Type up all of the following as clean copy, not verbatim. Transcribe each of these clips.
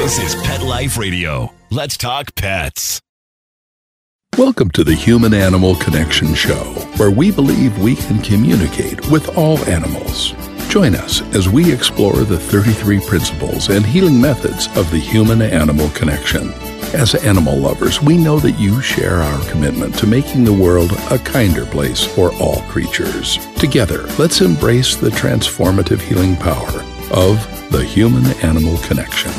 This is Pet Life Radio. Let's talk pets. Welcome to the Human Animal Connection Show, where we believe we can communicate with all animals. Join us as we explore the 33 principles and healing methods of the human animal connection. As animal lovers, we know that you share our commitment to making the world a kinder place for all creatures. Together, let's embrace the transformative healing power of the human animal connection.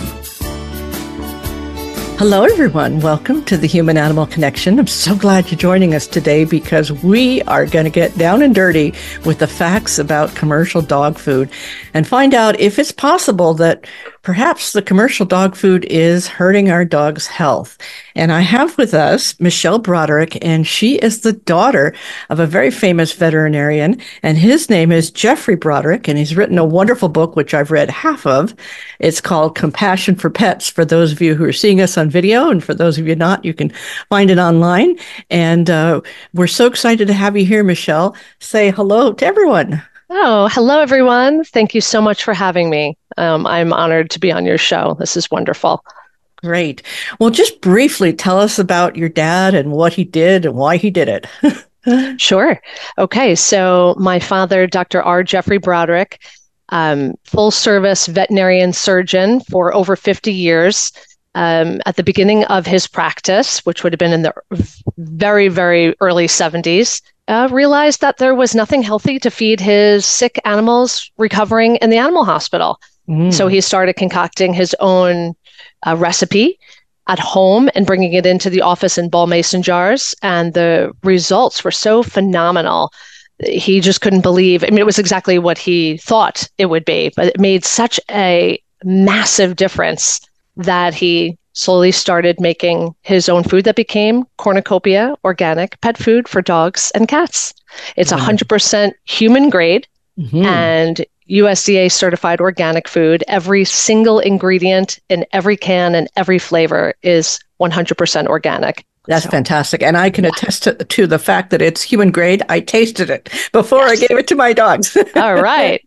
Hello, everyone. Welcome to the Human Animal Connection. I'm so glad you're joining us today because we are going to get down and dirty with the facts about commercial dog food and find out if it's possible that perhaps the commercial dog food is hurting our dog's health. And I have with us Michelle Broderick, and she is the daughter of a very famous veterinarian, and his name is Jeffrey Broderick, and he's written a wonderful book, which I've read half of. It's called Compassion for Pets. For those of you who are seeing us on video, and for those of you not, you can find it online. And we're so excited to have you here, Michelle. Say hello to everyone. Oh, hello, everyone. Thank you so much for having me. I'm honored to be on your show. This is wonderful. Great. Well, just briefly tell us about your dad and what he did and why he did it. Sure. Okay. So my father, Dr. R. Jeffrey Broderick, full service veterinarian surgeon for over 50 years. At the beginning of his practice, which would have been in the very, very early 70s, realized that there was nothing healthy to feed his sick animals recovering in the animal hospital. So he started concocting his own recipe at home and bringing it into the office in ball mason jars. And the results were so phenomenal. He just couldn't believe. I mean, it was exactly what he thought it would be, but it made such a massive difference that he slowly started making his own food that became Cornucopia organic pet food for dogs and cats. It's 100% human grade and USDA certified organic food. Every single ingredient in every can and every flavor is 100% organic. That's fantastic. And I can attest to the fact that it's human grade. I tasted it before I gave it to my dogs. All right.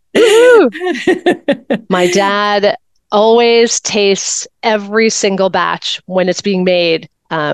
My dad always tastes every single batch when it's being made.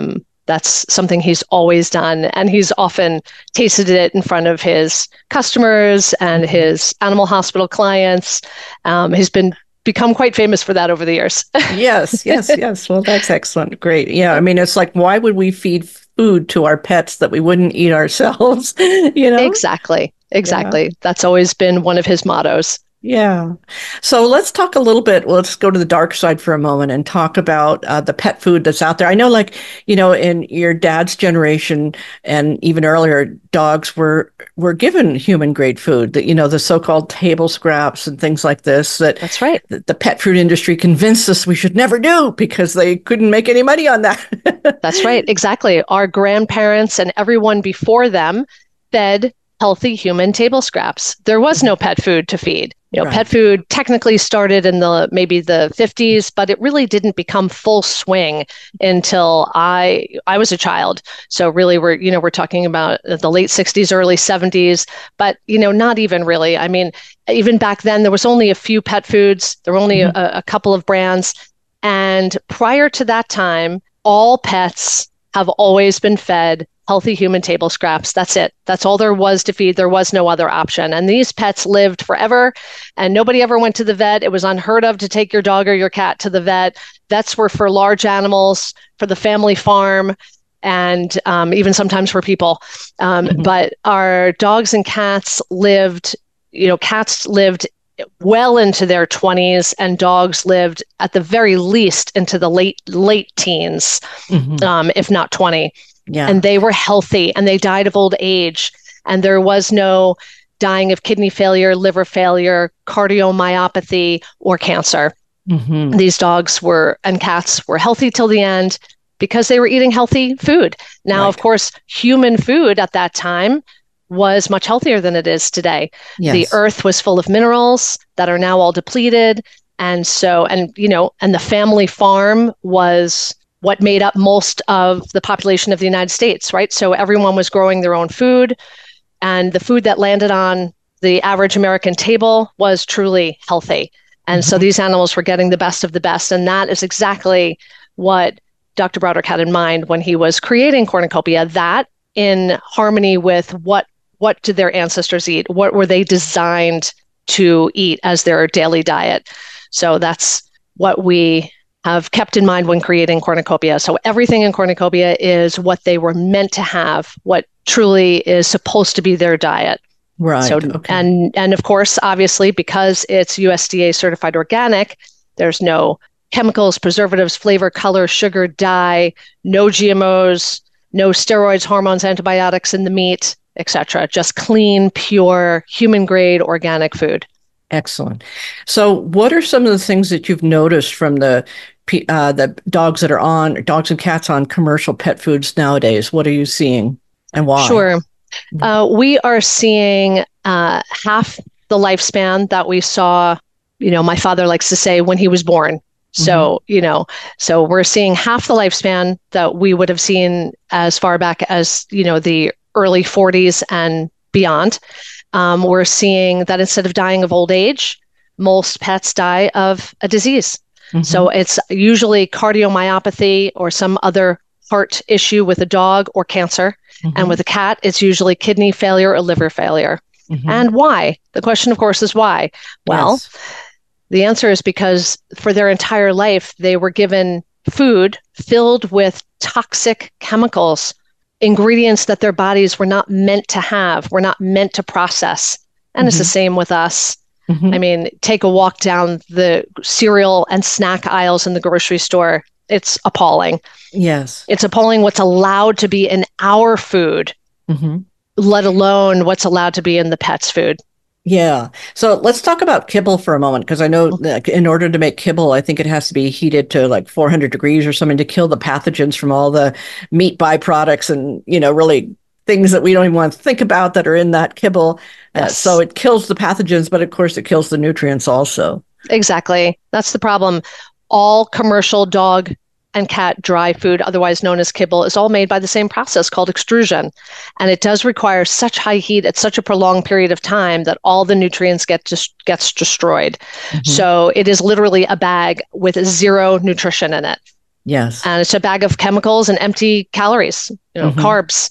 That's something he's always done. And he's often tasted it in front of his customers and his animal hospital clients. He's become quite famous for that over the years. Yes. Well, that's excellent. Great. Yeah. I mean, it's like, why would we feed food to our pets that we wouldn't eat ourselves? Exactly. Yeah. That's always been one of his mottos. Yeah. So let's talk a little bit. Let's go to the dark side for a moment and talk about the pet food that's out there. I know, in your dad's generation and even earlier, dogs were given human grade food, that, the so-called table scraps and things like this. That's right. The pet food industry convinced us we should never do because they couldn't make any money on that. That's right. Exactly. Our grandparents and everyone before them fed healthy human table scraps. There was no pet food to feed. Right. Pet food technically started in maybe the 50s, but it really didn't become full swing until I was a child. So really we're talking about the late 60s, early 70s, but not even really. I mean, even back then there was only a few pet foods. There were only a couple of brands. And prior to that time, all pets have always been fed healthy human table scraps. That's it. That's all there was to feed. There was no other option. And these pets lived forever and nobody ever went to the vet. It was unheard of to take your dog or your cat to the vet. Vets were for large animals, for the family farm, and even sometimes for people. But our dogs and cats lived, cats lived well into their 20s and dogs lived at the very least into the late teens, if not 20. Yeah. And they were healthy and they died of old age. And there was no dying of kidney failure, liver failure, cardiomyopathy, or cancer. These dogs and cats were healthy till the end because they were eating healthy food. Now, Of course, human food at that time was much healthier than it is today. Yes. The earth was full of minerals that are now all depleted. And the family farm was what made up most of the population of the United States, right? So everyone was growing their own food, and the food that landed on the average American table was truly healthy. And so these animals were getting the best of the best. And that is exactly what Dr. Broderick had in mind when he was creating cornucopia, that in harmony with what did their ancestors eat? What were they designed to eat as their daily diet? So that's what we have kept in mind when creating cornucopia. So everything in cornucopia is what they were meant to have, what truly is supposed to be their diet. Right. So, okay. and of course, obviously, because it's USDA certified organic, there's no chemicals, preservatives, flavor, color, sugar, dye, no GMOs, no steroids, hormones, antibiotics in the meat, etc. Just clean, pure, human-grade organic food. Excellent. So what are some of the things that you've noticed from the dogs and cats on commercial pet foods nowadays? What are you seeing and why? Sure. We are seeing half the lifespan that we saw, my father likes to say, when he was born. So, so we're seeing half the lifespan that we would have seen as far back as, the early 40s and beyond. We're seeing that instead of dying of old age, most pets die of a disease. So it's usually cardiomyopathy or some other heart issue with a dog or cancer. And with a cat, it's usually kidney failure or liver failure. And why? The question, of course, is why? Well, Yes. The answer is because for their entire life, they were given food filled with toxic chemicals, ingredients that their bodies were not meant to have, were not meant to process. And it's the same with us. I mean, take a walk down the cereal and snack aisles in the grocery store. It's appalling. Yes. It's appalling what's allowed to be in our food, let alone what's allowed to be in the pet's food. Yeah. So let's talk about kibble for a moment, because I know that in order to make kibble, I think it has to be heated to like 400 degrees or something to kill the pathogens from all the meat byproducts and, really things that we don't even want to think about that are in that kibble. Yes. So it kills the pathogens, but of course it kills the nutrients also. Exactly. That's the problem. All commercial dog and cat dry food, otherwise known as kibble, is all made by the same process called extrusion. And it does require such high heat at such a prolonged period of time that all the nutrients gets destroyed. So it is literally a bag with zero nutrition in it. Yes. And it's a bag of chemicals and empty calories, carbs.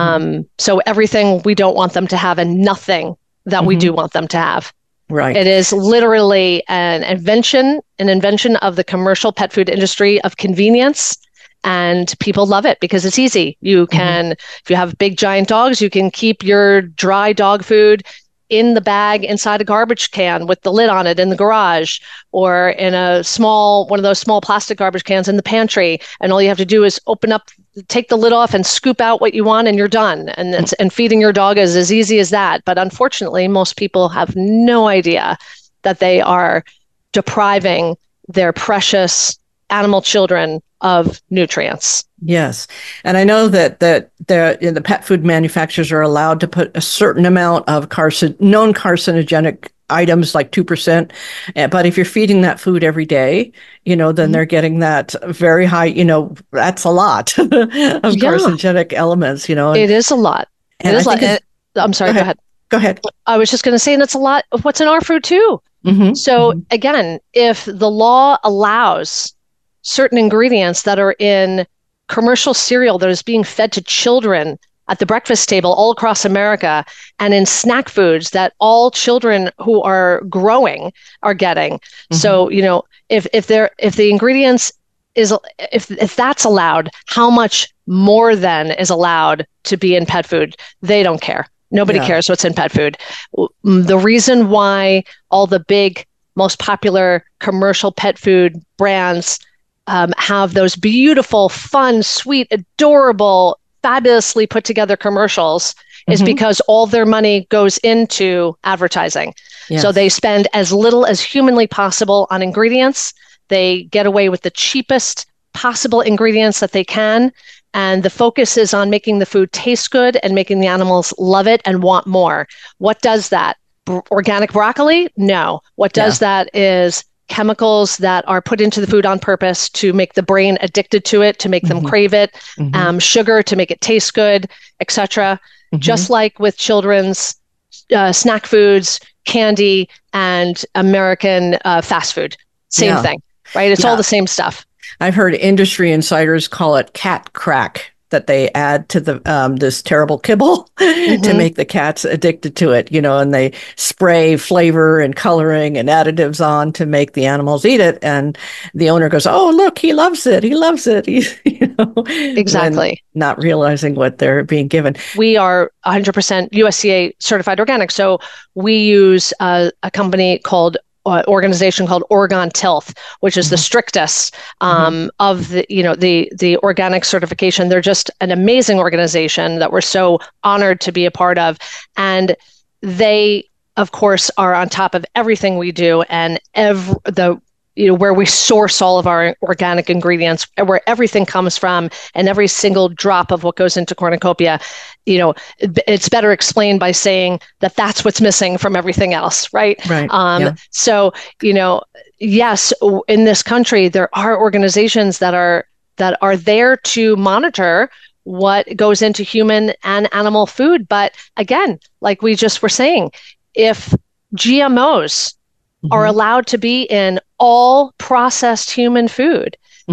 So everything we don't want them to have and nothing that we do want them to have. Right. It is literally an invention of the commercial pet food industry of convenience, and people love it because it's easy. You can, if you have big giant dogs, you can keep your dry dog food in the bag inside a garbage can with the lid on it in the garage, or in one of those small plastic garbage cans in the pantry. And all you have to do is take the lid off and scoop out what you want and you're done. And feeding your dog is as easy as that. But unfortunately, most people have no idea that they are depriving their precious animal children of nutrients. Yes. And I know that the pet food manufacturers are allowed to put a certain amount of known carcinogenic items, like 2%. But if you're feeding that food every day, then they're getting that very high, that's a lot of carcinogenic elements, It is a lot. And it is a lot. I'm sorry, go ahead. Go ahead. I was just going to say, and it's a lot of what's in our food too. So again, if the law allows certain ingredients that are in commercial cereal that is being fed to children at the breakfast table all across America, and in snack foods that all children who are growing are getting. So, if the ingredients if that's allowed, how much more then is allowed to be in pet food? They don't care. Nobody cares what's in pet food. The reason why all the big, most popular commercial pet food brands have those beautiful, fun, sweet, adorable, fabulously put together commercials is because all their money goes into advertising. Yes. So they spend as little as humanly possible on ingredients. They get away with the cheapest possible ingredients that they can. And the focus is on making the food taste good and making the animals love it and want more. What does that? Organic broccoli? No. What does that is chemicals that are put into the food on purpose to make the brain addicted to it, to make them crave it, sugar to make it taste good, etc. Just like with children's snack foods, candy, and American fast food. Same thing, right? It's all the same stuff. I've heard industry insiders call it cat crack, that they add to the this terrible kibble to make the cats addicted to it, and they spray flavor and coloring and additives on to make the animals eat it. And the owner goes, "Oh, look, he loves it. He loves it." Exactly. Not realizing what they're being given. We are 100% USDA certified organic. So we use a company called organization called Oregon Tilth, which is the strictest of the organic certification. They're just an amazing organization that we're so honored to be a part of. And they, of course, are on top of everything we do, and where we source all of our organic ingredients, where everything comes from, and every single drop of what goes into cornucopia, it's better explained by saying that that's what's missing from everything else, right? Right. So, yes, in this country, there are organizations that are there to monitor what goes into human and animal food. But again, like we just were saying, if GMOs are allowed to be in all processed human food,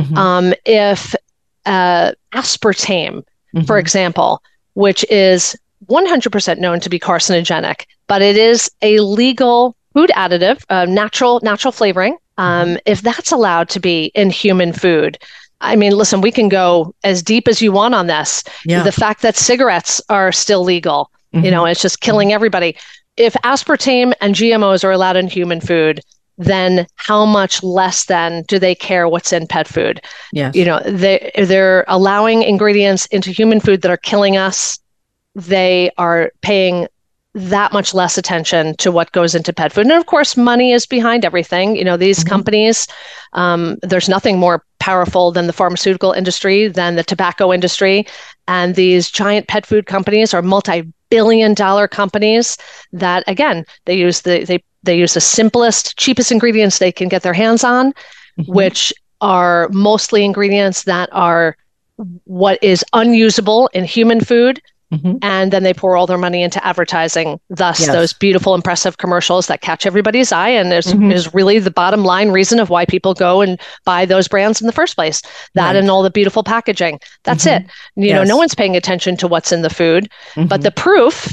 if aspartame, for example, which is 100% known to be carcinogenic, but it is a legal food additive, natural flavoring, if that's allowed to be in human food, I mean, listen, we can go as deep as you want on this. Yeah. The fact that cigarettes are still legal, it's just killing everybody. If aspartame and GMOs are allowed in human food, then how much less then do they care what's in pet food? Yes. They're allowing ingredients into human food that are killing us. They are paying that much less attention to what goes into pet food. And of course, money is behind everything. These companies, there's nothing more powerful than the pharmaceutical industry, than the tobacco industry. And these giant pet food companies are multi-billion-dollar companies that, again, they use the simplest, cheapest ingredients they can get their hands on, which are mostly ingredients that are what is unusable in human food. And then they pour all their money into advertising, thus those beautiful, impressive commercials that catch everybody's eye and is really the bottom line reason of why people go and buy those brands in the first place. That and all the beautiful packaging. That's it. No one's paying attention to what's in the food, but the proof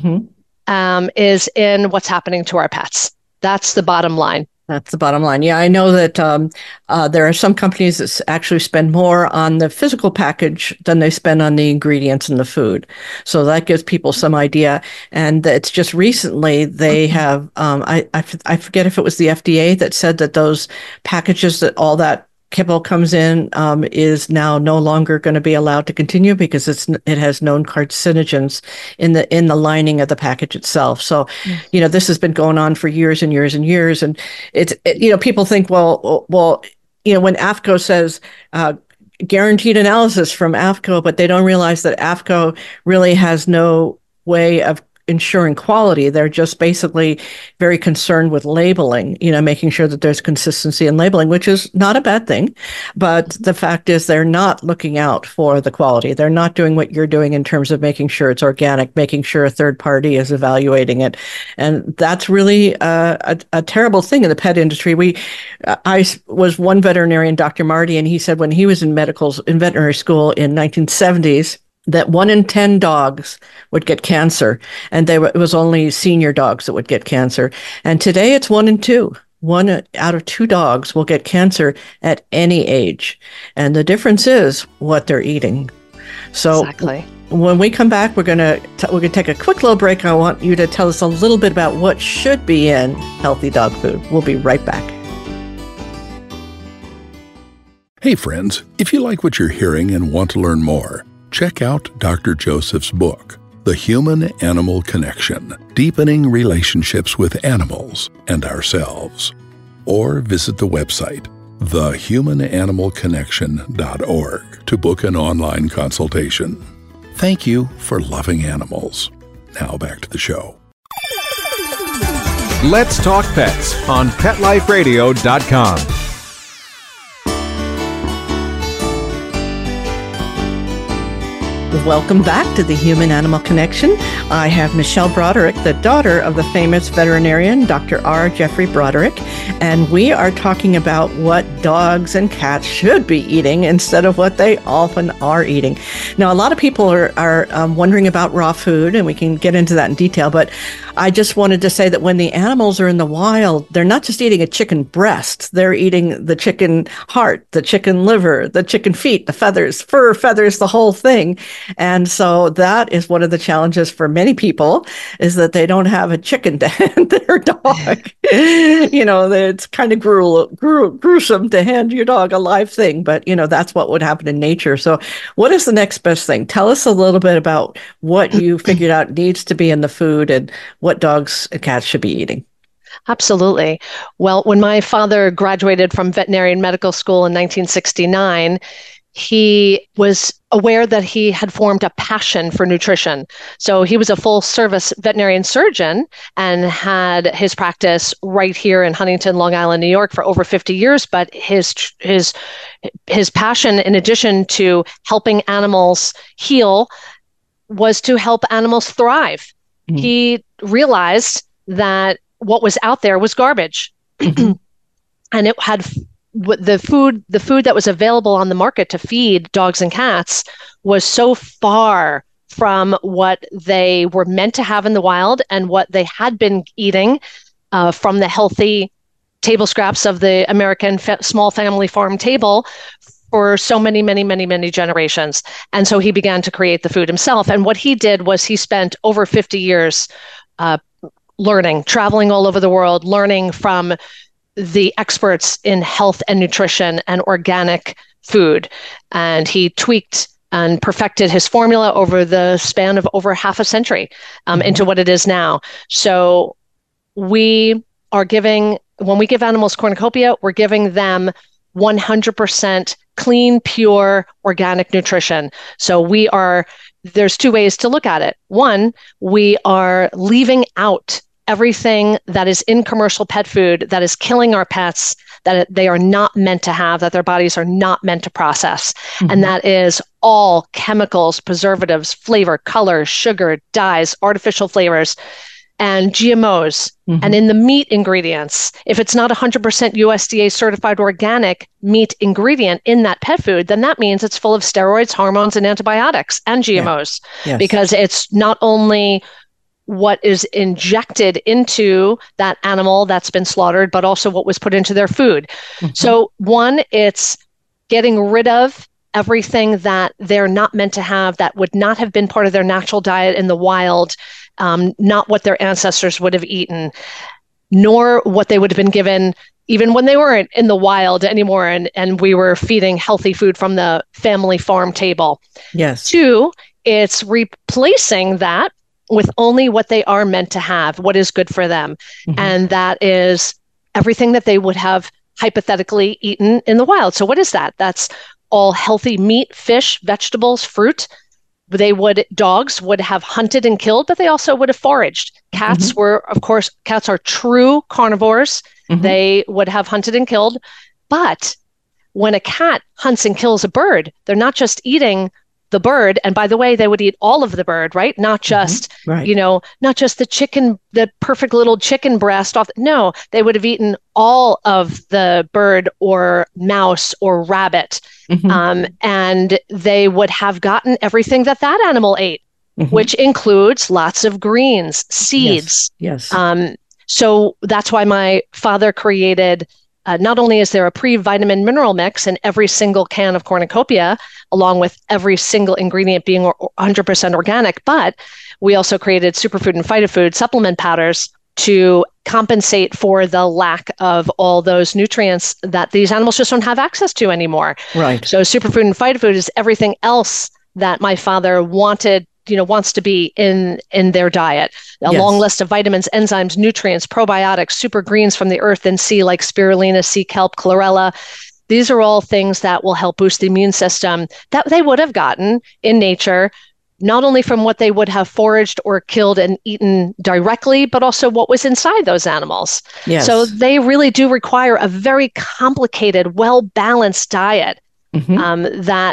is in what's happening to our pets. That's the bottom line. That's the bottom line. Yeah, I know that there are some companies that actually spend more on the physical package than they spend on the ingredients in the food. So that gives people some idea. And it's just recently they have, I forget if it was the FDA that said that those packages that all that kibble comes in is now no longer going to be allowed to continue because it has known carcinogens in the lining of the package itself. So, this has been going on for years and years and years, and it's people think, well, when AAFCO says guaranteed analysis from AAFCO, but they don't realize that AAFCO really has no way of ensuring quality. They're just basically very concerned with labeling, making sure that there's consistency in labeling, which is not a bad thing. But the fact is they're not looking out for the quality. They're not doing what you're doing in terms of making sure it's organic, making sure a third party is evaluating it. And that's really a terrible thing in the pet industry. I was one veterinarian, Dr. Marty, and he said when he was in veterinary school in 1970s, that 1 in 10 dogs would get cancer, and it was only senior dogs that would get cancer. And today it's 1 in 2. 1 out of 2 dogs will get cancer at any age. And the difference is what they're eating. So exactly. When we come back, we're going to take a quick little break. I want you to tell us a little bit about what should be in healthy dog food. We'll be right back. Hey friends, if you like what you're hearing and want to learn more, check out Dr. Joseph's book, The Human-Animal Connection, Deepening Relationships with Animals and Ourselves. Or visit the website, thehumananimalconnection.org, to book an online consultation. Thank you for loving animals. Now back to the show. Let's Talk Pets on PetLifeRadio.com. Welcome back to the Human Animal Connection. I have Michelle Broderick, the daughter of the famous veterinarian, Dr. R. Jeffrey Broderick, and we are talking about what dogs and cats should be eating instead of what they often are eating. Now, a lot of people are wondering about raw food, and we can get into that in detail, but I just wanted to say that when the animals are in the wild, they're not just eating a chicken breast, they're eating the chicken heart, the chicken liver, the chicken feet, the feathers, fur, feathers, the whole thing. And so that is one of the challenges for many people, is that they don't have a chicken to hand their dog. It's kind of gruesome to hand your dog a live thing, but that's what would happen in nature. So what is the next best thing? Tell us a little bit about what you figured out needs to be in the food and what dogs and cats should be eating. Absolutely. Well, when my father graduated from veterinarian medical school in 1969, he was aware that he had formed a passion for nutrition. So he was a full-service veterinarian surgeon and had his practice right here in Huntington, Long Island, New York for over 50 years. But his passion, in addition to helping animals heal, was to help animals thrive. Mm-hmm. He realized that what was out there was garbage. Mm-hmm. And it had the food that was available on the market to feed dogs and cats was so far from what they were meant to have in the wild and what they had been eating from the healthy table scraps of the American small family farm table for so many, many, many, many generations. And so he began to create the food himself. And what he did was he spent over 50 years learning, traveling all over the world, learning from the experts in health and nutrition and organic food. And he tweaked and perfected his formula over the span of over half a century into what it is now. So we are giving, when we give animals cornucopia, we're giving them 100% clean, pure, organic nutrition. So there's two ways to look at it. One, we are leaving out everything that is in commercial pet food that is killing our pets, that they are not meant to have, that their bodies are not meant to process. Mm-hmm. And that is all chemicals, preservatives, flavor, color, sugar, dyes, artificial flavors, and GMOs. Mm-hmm. And in the meat ingredients, if it's not 100% USDA certified organic meat ingredient in that pet food, then that means it's full of steroids, hormones, and antibiotics and GMOs. Yeah. Yes. Because it's not only what is injected into that animal that's been slaughtered, but also what was put into their food. Mm-hmm. So one, it's getting rid of everything that they're not meant to have, that would not have been part of their natural diet in the wild, not what their ancestors would have eaten, nor what they would have been given even when they weren't in the wild anymore and we were feeding healthy food from the family farm table. Yes. Two, it's replacing that with only what they are meant to have, what is good for them. Mm-hmm. And that is everything that they would have hypothetically eaten in the wild. So what is that? That's all healthy meat, fish, vegetables, fruit. Dogs would have hunted and killed, but they also would have foraged. Cats mm-hmm. Cats are true carnivores. Mm-hmm. They would have hunted and killed. But when a cat hunts and kills a bird, they're not just eating the bird. And by the way, they would eat all of the bird, right? Not just, mm-hmm. right. Not just the chicken, the perfect little chicken breast off. No, they would have eaten all of the bird or mouse or rabbit. Mm-hmm. And they would have gotten everything that animal ate, mm-hmm. which includes lots of greens, seeds. Yes. So that's why my father created, not only is there a pre-vitamin mineral mix in every single can of cornucopia, along with every single ingredient being 100% organic, but we also created superfood and phytofood supplement powders to compensate for the lack of all those nutrients that these animals just don't have access to anymore. Right. So superfood and phytofood is everything else that my father wants to be in their diet. A long list of vitamins, enzymes, nutrients, probiotics, super greens from the earth and sea like spirulina, sea kelp, chlorella. These are all things that will help boost the immune system that they would have gotten in nature, not only from what they would have foraged or killed and eaten directly, but also what was inside those animals. Yes. So they really do require a very complicated, well-balanced diet mm-hmm. Mm-hmm. That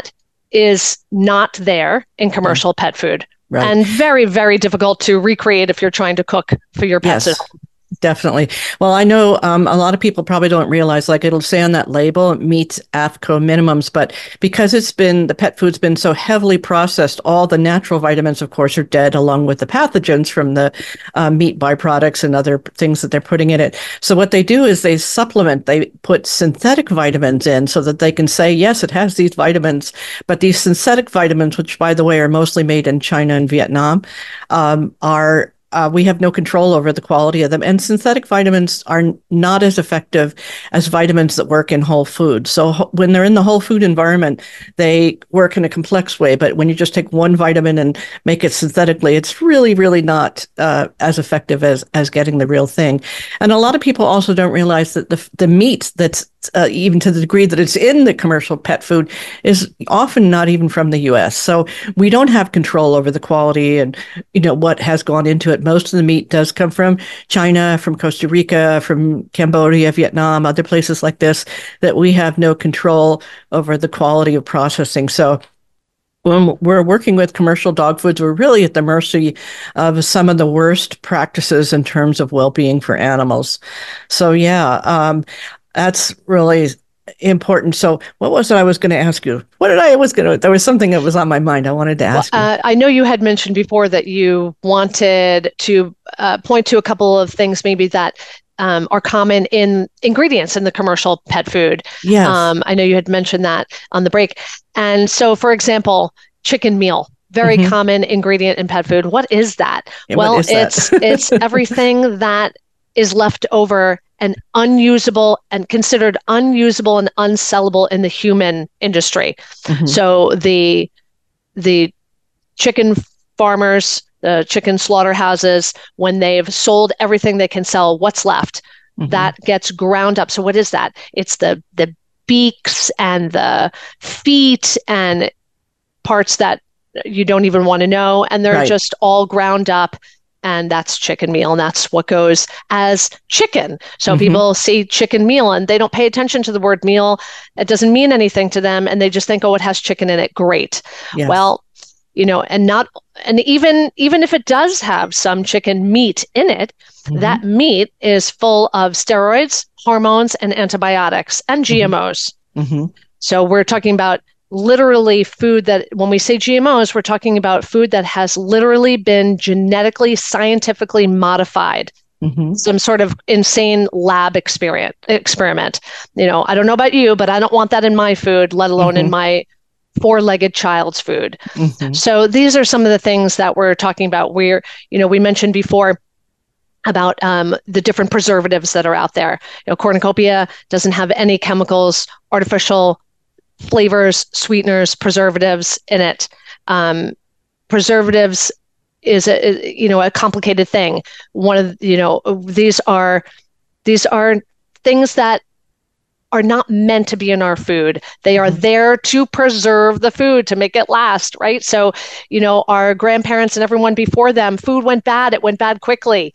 is not there in commercial pet food. Right. And very, very difficult to recreate if you're trying to cook for your pets at home. Definitely. Well, I know a lot of people probably don't realize, like it'll say on that label, it meets AAFCO minimums, but because the pet food's been so heavily processed, all the natural vitamins, of course, are dead along with the pathogens from the meat byproducts and other things that they're putting in it. So what they do is they put synthetic vitamins in so that they can say, yes, it has these vitamins, but these synthetic vitamins, which by the way, are mostly made in China and Vietnam, we have no control over the quality of them. And synthetic vitamins are not as effective as vitamins that work in whole food. So when they're in the whole food environment, they work in a complex way. But when you just take one vitamin and make it synthetically, it's really, really not as effective as getting the real thing. And a lot of people also don't realize that the meat that's even to the degree that it's in the commercial pet food is often not even from the U.S. So we don't have control over the quality and, what has gone into it. Most of the meat does come from China, from Costa Rica, from Cambodia, Vietnam, other places like this, that we have no control over the quality of processing. So when we're working with commercial dog foods, we're really at the mercy of some of the worst practices in terms of well-being for animals. So that's really important. So what was it I was going to ask you? There was something that was on my mind I wanted to ask you. I know you had mentioned before that you wanted to point to a couple of things maybe that are common in ingredients in the commercial pet food. Yes. I know you had mentioned that on the break. And so, for example, chicken meal. Very common ingredient in pet food. What is that? Yeah, well, it's everything that is left over and unusable and considered unusable and unsellable in the human industry. So the chicken farmers, the chicken slaughterhouses, when they've sold everything they can sell, what's left? That gets ground up. So what is that? It's the beaks and the feet and parts that you don't even want to know. And they're just all ground up. And that's chicken meal, and that's what goes as chicken. So people see chicken meal and they don't pay attention to the word meal. It doesn't mean anything to them, and they just think, oh, it has chicken in it. Great. Yes. Well, and even if it does have some chicken meat in it, that meat is full of steroids, hormones, and antibiotics and GMOs. So we're talking about literally food that, when we say GMOs, we're talking about food that has literally been genetically, scientifically modified. Some sort of insane lab experiment. I don't know about you, but I don't want that in my food, let alone in my four-legged child's food. So these are some of the things that we're talking about. We mentioned before about the different preservatives that are out there. Cornucopia doesn't have any chemicals, artificial flavors, sweeteners, preservatives in it. Preservatives is a complicated thing. One of these are things that are not meant to be in our food. They are there to preserve the food, to make it last, right? So, our grandparents and everyone before them, food went bad. It went bad quickly.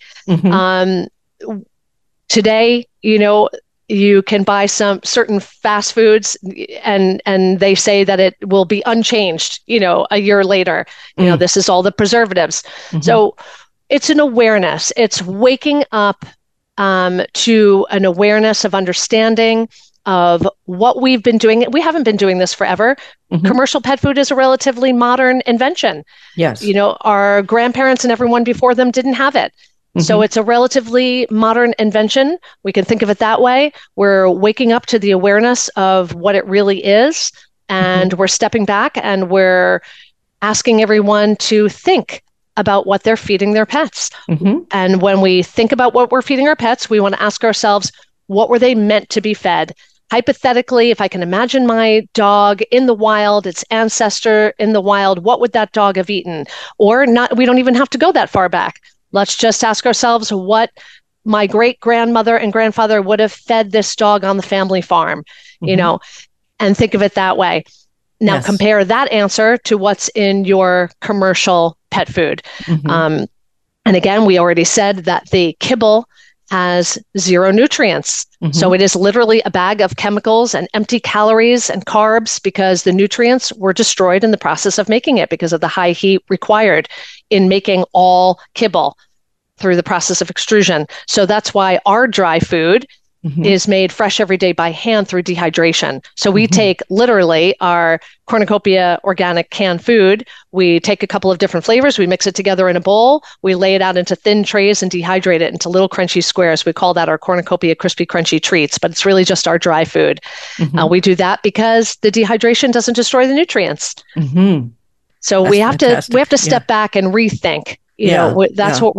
Today, you can buy some certain fast foods and they say that it will be unchanged, a year later. This is all the preservatives. So it's an awareness. It's waking up to an awareness of understanding of what we've been doing. We haven't been doing this forever. Commercial pet food is a relatively modern invention. Yes. Our grandparents and everyone before them didn't have it. So it's a relatively modern invention. We can think of it that way. We're waking up to the awareness of what it really is, and we're stepping back and we're asking everyone to think about what they're feeding their pets. And when we think about what we're feeding our pets, we want to ask ourselves, what were they meant to be fed? Hypothetically, if I can imagine my dog in the wild, its ancestor in the wild, what would that dog have eaten? Or not, we don't even have to go that far back. Let's just ask ourselves what my great-grandmother and grandfather would have fed this dog on the family farm, and think of it that way. Now compare that answer to what's in your commercial pet food. And again, we already said that the kibble has 0 nutrients. So it is literally a bag of chemicals and empty calories and carbs because the nutrients were destroyed in the process of making it because of the high heat required in making all kibble through the process of extrusion. So that's why our dry food is made fresh every day by hand through dehydration. So we take literally our cornucopia organic canned food, we take a couple of different flavors, we mix it together in a bowl, we lay it out into thin trays and dehydrate it into little crunchy squares. We call that our cornucopia crispy crunchy treats, but it's really just our dry food. We do that because the dehydration doesn't destroy the nutrients. So we have to step back and rethink. You know, that's what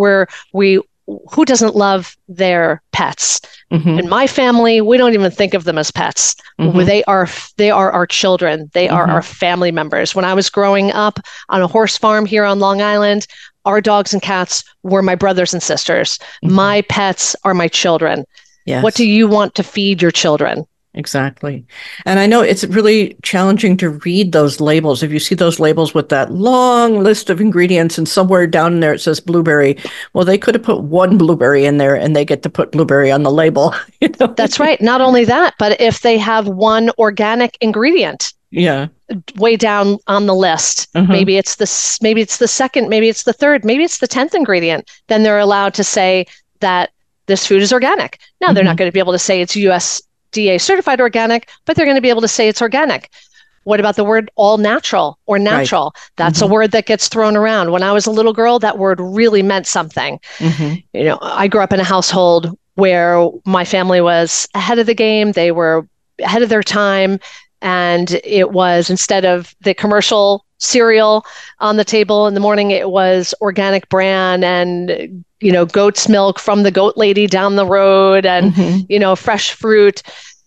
who doesn't love their pets? In my family, we don't even think of them as pets. They are our children. They are our family members. When I was growing up on a horse farm here on Long Island, our dogs and cats were my brothers and sisters. My pets are my children. Yes. What do you want to feed your children? Exactly. And I know it's really challenging to read those labels. If you see those labels with that long list of ingredients and somewhere down in there it says blueberry, well, they could have put one blueberry in there and they get to put blueberry on the label. You know? That's right. Not only that, but if they have one organic ingredient way down on the list, maybe it's the second, maybe it's the third, maybe it's the 10th ingredient, then they're allowed to say that this food is organic. Now, they're not going to be able to say it's USDA certified organic, but they're going to be able to say it's organic. What about the word all natural or natural? Right. That's a word that gets thrown around. When I was a little girl, that word really meant something. You know, I grew up in a household where my family was ahead of the game. They were ahead of their time. And it was, instead of the commercial cereal on the table in the morning, it was organic bran and, you know, goat's milk from the goat lady down the road and, you know, fresh fruit.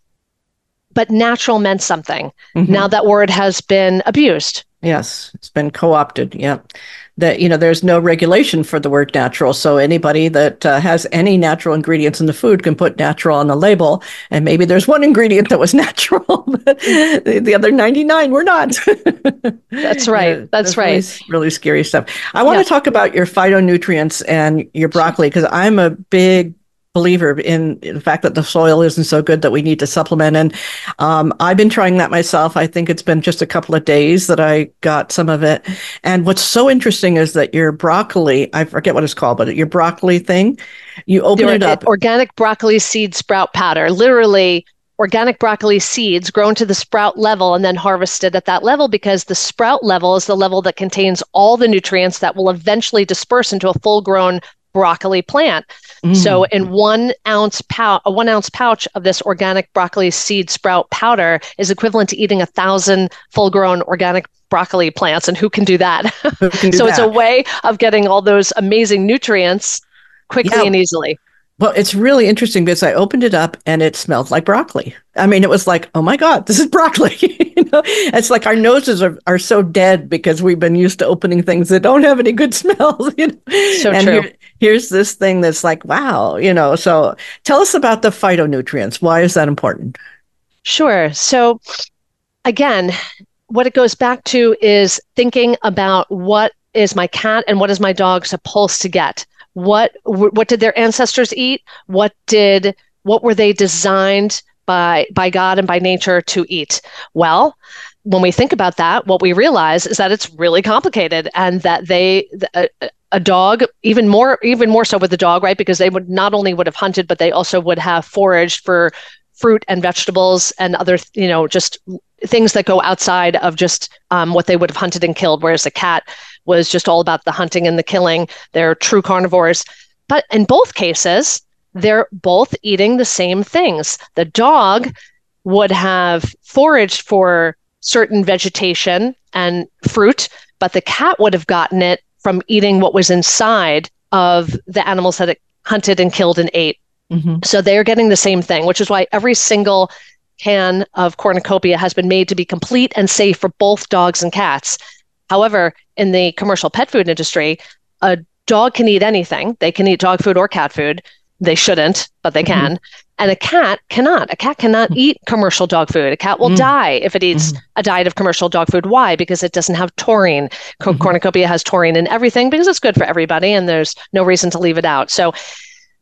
But natural meant something. Now that word has been abused. Yes, it's been co-opted. Yeah. That, you know, there's no regulation for the word natural. So anybody that has any natural ingredients in the food can put natural on the label. And maybe there's one ingredient that was natural, but the other 99 were not. That's right. Yeah, that's right. Really scary stuff. I want to talk about your phytonutrients and your broccoli, because I'm a big believer in the fact that the soil isn't so good that we need to supplement. And I've been trying that myself. I think it's been just a couple of days that I got some of it. And what's so interesting is that your broccoli, I forget what it's called, but your broccoli thing, you open it up. Organic broccoli seed sprout powder, literally organic broccoli seeds grown to the sprout level and then harvested at that level, because the sprout level is the level that contains all the nutrients that will eventually disperse into a full-grown broccoli plant. So in 1 ounce pouch of this organic broccoli seed sprout powder is equivalent to eating 1,000 full-grown organic broccoli plants. And who can do that? It's a way of getting all those amazing nutrients quickly and easily. Well, it's really interesting because I opened it up and it smelled like broccoli. I mean, it was like, oh my God, this is broccoli. You know, it's like our noses are so dead because we've been used to opening things that don't have any good smells. You know? So and true. Here's this thing that's like, wow, you know. So tell us about the phytonutrients. Why is that important? Sure. So again, what it goes back to is thinking about what is my cat and what is my dog supposed to get. What did their ancestors eat? What were they designed by God and by nature to eat? Well, when we think about that, what we realize is that it's really complicated, and that a dog, even more so with the dog, right? Because they would have hunted, but they also would have foraged for fruit and vegetables and other, you know, just things that go outside of just what they would have hunted and killed, whereas the cat was just all about the hunting and the killing. They're true carnivores. But in both cases, they're both eating the same things. The dog would have foraged for certain vegetation and fruit, but the cat would have gotten it from eating what was inside of the animals that it hunted and killed and ate. So they're getting the same thing, which is why every single can of cornucopia has been made to be complete and safe for both dogs and cats. However, in the commercial pet food industry, a dog can eat anything. They can eat dog food or cat food. They shouldn't, but they can. And a cat cannot. A cat cannot eat commercial dog food. A cat will die if it eats a diet of commercial dog food. Why? Because it doesn't have taurine. Cornucopia has taurine in everything because it's good for everybody, and there's no reason to leave it out. So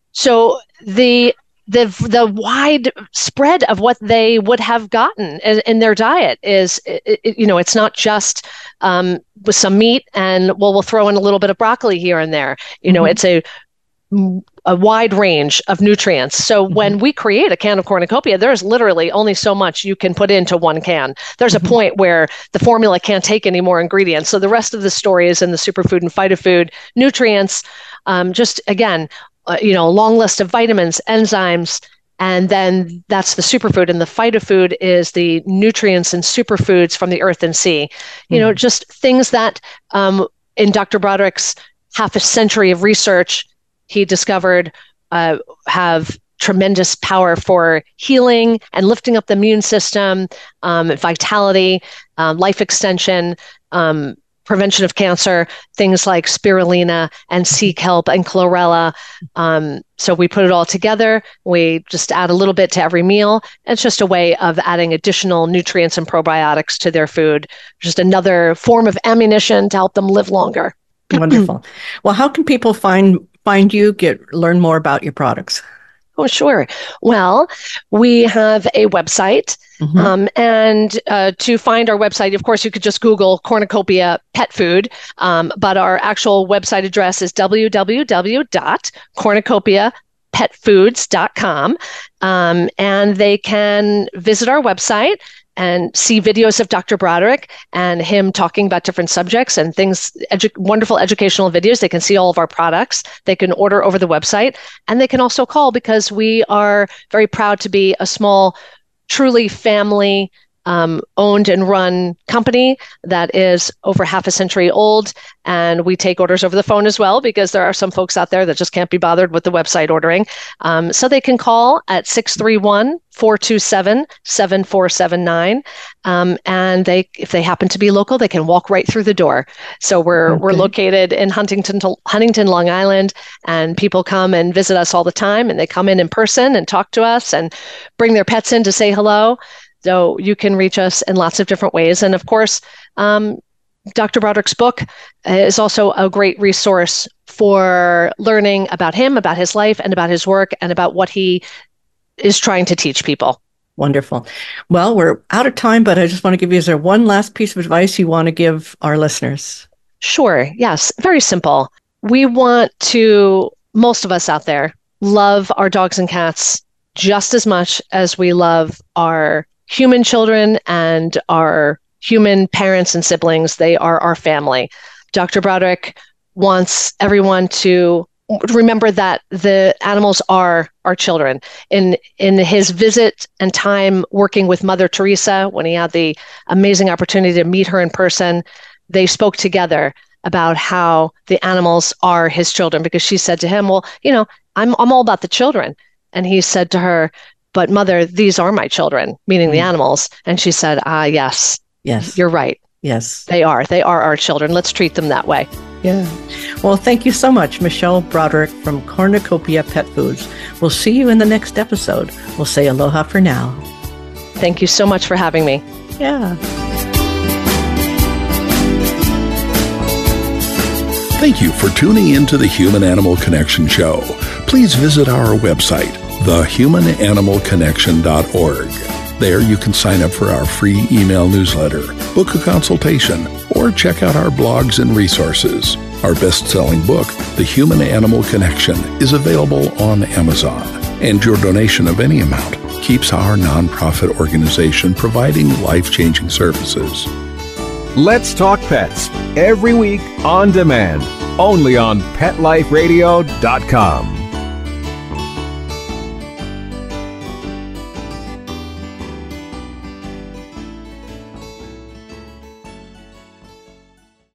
So the wide spread of what they would have gotten in their diet is, it's not just with some meat and we'll throw in a little bit of broccoli here and there. It's a wide range of nutrients. So when we create a can of cornucopia, there's literally only so much you can put into one can. There's a point where the formula can't take any more ingredients. So the rest of the story is in the superfood and phytofood nutrients. Just again, a long list of vitamins, enzymes, and then that's the superfood. And the phytofood is the nutrients and superfoods from the earth and sea. Just things that in Dr. Broderick's half a century of research, he discovered have tremendous power for healing and lifting up the immune system, vitality, life extension, prevention of cancer, things like spirulina and sea kelp and chlorella. So we put it all together. We just add a little bit to every meal. It's just a way of adding additional nutrients and probiotics to their food. Just another form of ammunition to help them live longer. Wonderful. Well, how can people find you, learn more about your products? Oh, sure. Well, we have a website. And to find our website, of course, you could just Google cornucopia pet food. But our actual website address is www.cornucopiapetfoods.com. And they can visit our website and see videos of Dr. Broderick and him talking about different subjects and things, wonderful educational videos. They can see all of our products. They can order over the website, and they can also call, because we are very proud to be a small, truly family owned and run company that is over half a century old. And we take orders over the phone as well, because there are some folks out there that just can't be bothered with the website ordering. So they can call at 631-427-7479. And if they happen to be local, they can walk right through the door. So we're located in Huntington, Long Island, and people come and visit us all the time, and they come in person and talk to us and bring their pets in to say hello. So you can reach us in lots of different ways. And of course, Dr. Broderick's book is also a great resource for learning about him, about his life, and about his work, and about what he is trying to teach people. Wonderful. Well, we're out of time, but I just want to give you, is there one last piece of advice you want to give our listeners? Sure. Yes. Very simple. We want to, most of us out there, love our dogs and cats just as much as we love our human children and our human parents and siblings. They are our family. Dr. Broderick wants everyone to remember that the animals are our children. In his visit and time working with Mother Teresa, when he had the amazing opportunity to meet her in person, they spoke together about how the animals are his children, because she said to him, well, I'm all about the children. And he said to her, but Mother, these are my children, meaning the animals. And she said, yes, you're right. Yes, they are our children. Let's treat them that way. Yeah. Well, thank you so much, Michelle Broderick from Cornucopia Pet Foods. We'll see you in the next episode. We'll say aloha for now. Thank you so much for having me. Yeah. Thank you for tuning in to the Human Animal Connection Show. Please visit our website, thehumananimalconnection.org. There you can sign up for our free email newsletter, book a consultation, or check out our blogs and resources. Our best-selling book, The Human Animal Connection, is available on Amazon. And your donation of any amount keeps our nonprofit organization providing life-changing services. Let's Talk Pets, every week on demand, only on PetLifeRadio.com.